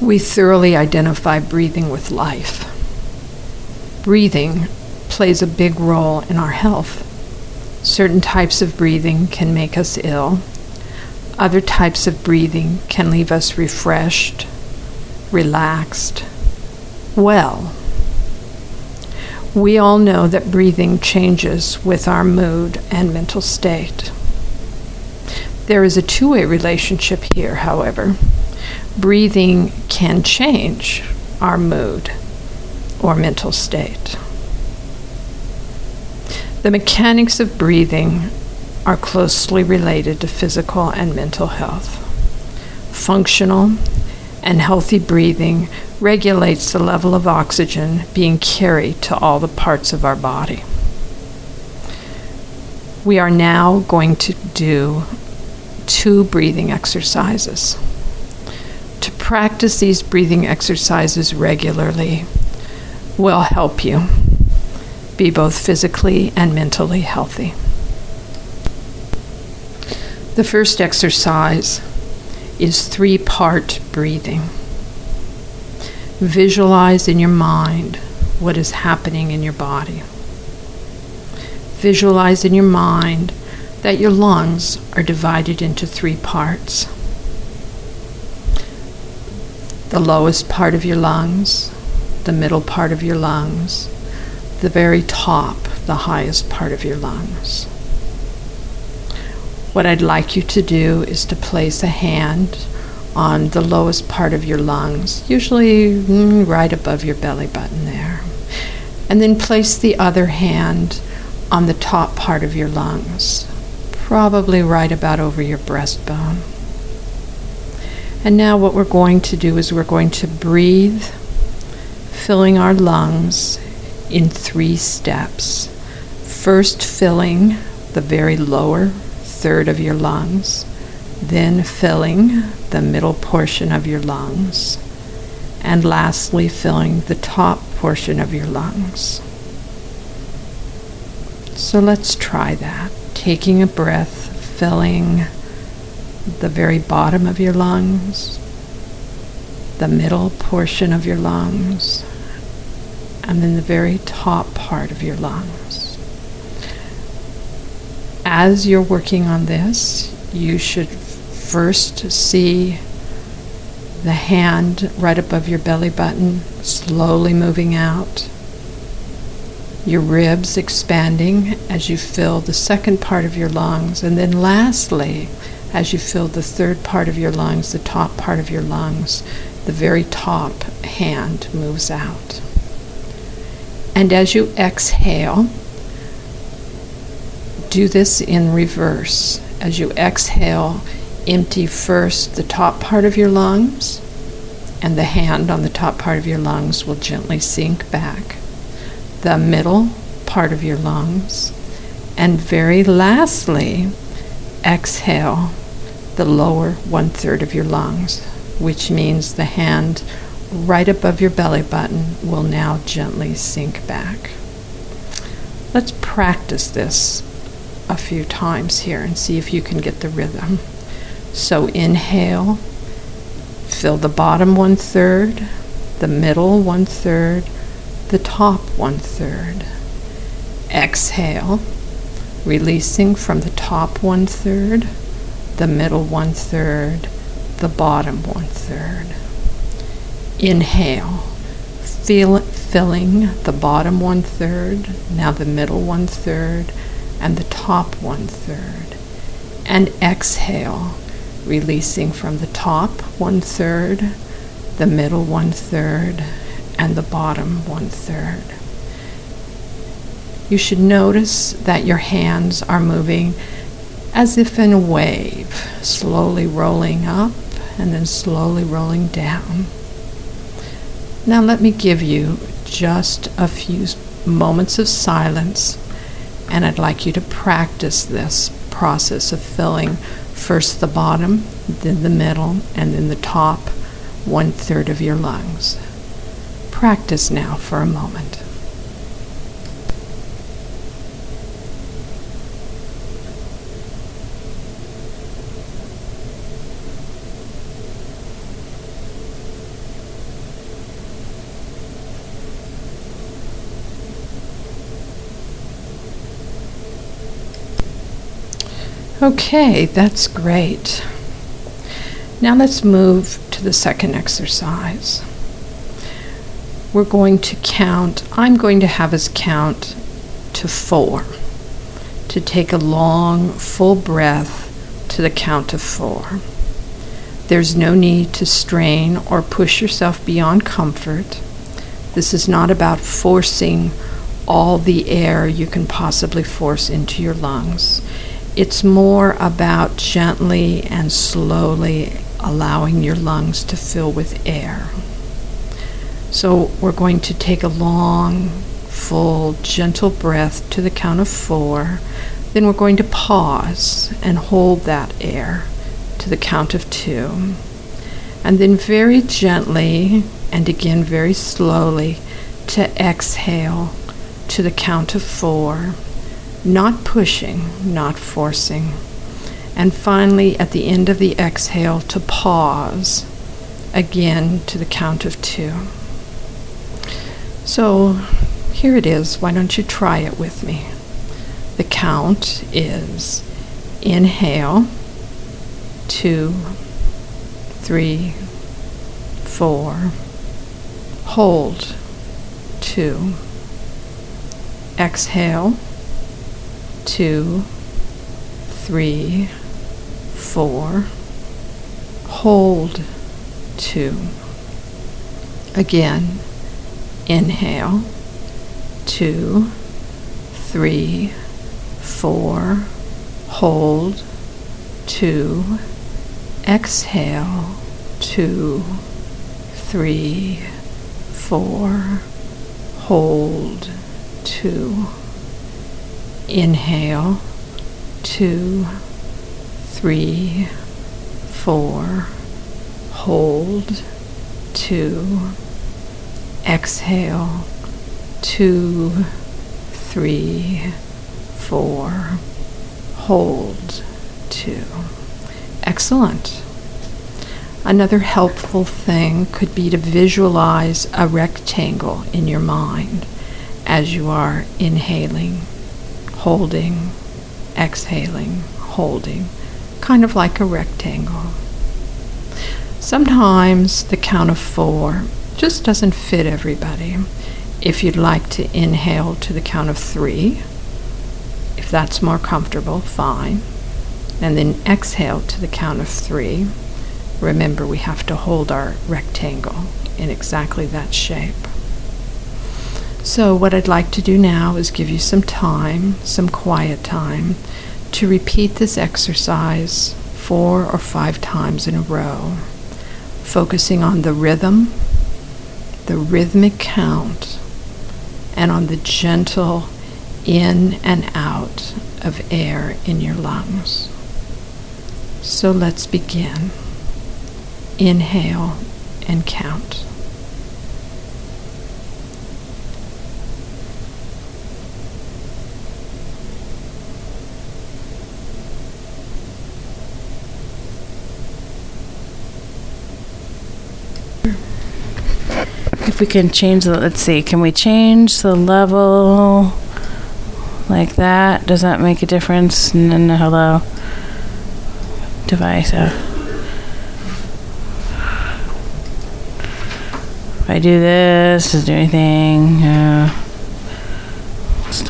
We thoroughly identify breathing with life. Breathing plays a big role in our health. Certain types of breathing can make us ill. Other types of breathing can leave us refreshed, relaxed, well. We all know that breathing changes with our mood and mental state. There is a two-way relationship here, however. Breathing can change our mood or mental state. The mechanics of breathing are closely related to physical and mental health. Functional and healthy breathing regulates the level of oxygen being carried to all the parts of our body. We are now going to do 2 breathing exercises. To practice these breathing exercises regularly will help you be both physically and mentally healthy. The first exercise is 3-part breathing. Visualize in your mind what is happening in your body. Visualize in your mind that your lungs are divided into 3 parts. The lowest part of your lungs, the middle part of your lungs, the very top, the highest part of your lungs. What I'd like you to do is to place a hand on the lowest part of your lungs, usually right above your belly button there. And then place the other hand on the top part of your lungs, probably right about over your breastbone. And now what we're going to do is we're going to breathe, filling our lungs in 3 steps. First filling the very lower third of your lungs, then filling the middle portion of your lungs, and lastly filling the top portion of your lungs. So let's try that. Taking a breath, filling the very bottom of your lungs, the middle portion of your lungs, and then the very top part of your lungs. As you're working on this, you should first see the hand right above your belly button slowly moving out, your ribs expanding as you fill the second part of your lungs, and then lastly, as you fill the third part of your lungs, the top part of your lungs, the very top hand moves out. And as you exhale, do this in reverse. As you exhale, empty first the top part of your lungs, and the hand on the top part of your lungs will gently sink back. The middle part of your lungs, and very lastly, exhale the lower 1/3 of your lungs, which means the hand right above your belly button will now gently sink back. Let's practice this a few times here and see if you can get the rhythm. So inhale, fill the bottom 1/3, the middle 1/3, the top 1/3. Exhale, releasing from the top 1/3, the middle 1/3, the bottom 1/3. Inhale, filling the bottom 1/3, now the middle 1/3, and the top 1/3. And exhale, releasing from the top 1/3, the middle 1/3, and the bottom 1/3. You should notice that your hands are moving as if in a wave, slowly rolling up and then slowly rolling down. Now let me give you just a few moments of silence, and I'd like you to practice this process of filling first the bottom, then the middle, and then the top 1/3 of your lungs. Practice now for a moment. Okay, that's great. Now let's move to the second exercise. We're going to count, I'm going to have us count to 4, to take a long, full breath to the count of 4. There's no need to strain or push yourself beyond comfort. This is not about forcing all the air you can possibly force into your lungs. It's more about gently and slowly allowing your lungs to fill with air. So we're going to take a long, full, gentle breath to the count of 4. Then we're going to pause and hold that air to the count of 2. And then very gently, and again very slowly, to exhale to the count of 4. Not pushing, not forcing. And finally, at the end of the exhale, to pause again to the count of 2. So here it is. Why don't you try it with me? The count is inhale, 2, 3, 4. Hold, 2. Exhale, 2, 3, 4. Hold, 2. Again, inhale, 2, 3, 4. Hold, 2. Exhale, 2, 3, 4. Hold, 2. Inhale, 2, 3, 4. Hold, 2. Exhale, 2, 3, 4. Hold, 2. Excellent. Another helpful thing could be to visualize a rectangle in your mind as you are inhaling, holding, exhaling, holding, kind of like a rectangle. Sometimes the count of 4 just doesn't fit everybody. If you'd like to inhale to the count of 3, if that's more comfortable, fine. And then exhale to the count of 3. Remember, we have to hold our rectangle in exactly that shape. So what I'd like to do now is give you some time, some quiet time, to repeat this exercise 4 or 5 times in a row, focusing on the rhythm, the rhythmic count, and on the gentle in and out of air in your lungs. So let's begin. Inhale and count. If we can change the, let's see, can we change the level like that? Does that make a difference? No, hello. Device. If I do this, does it do anything?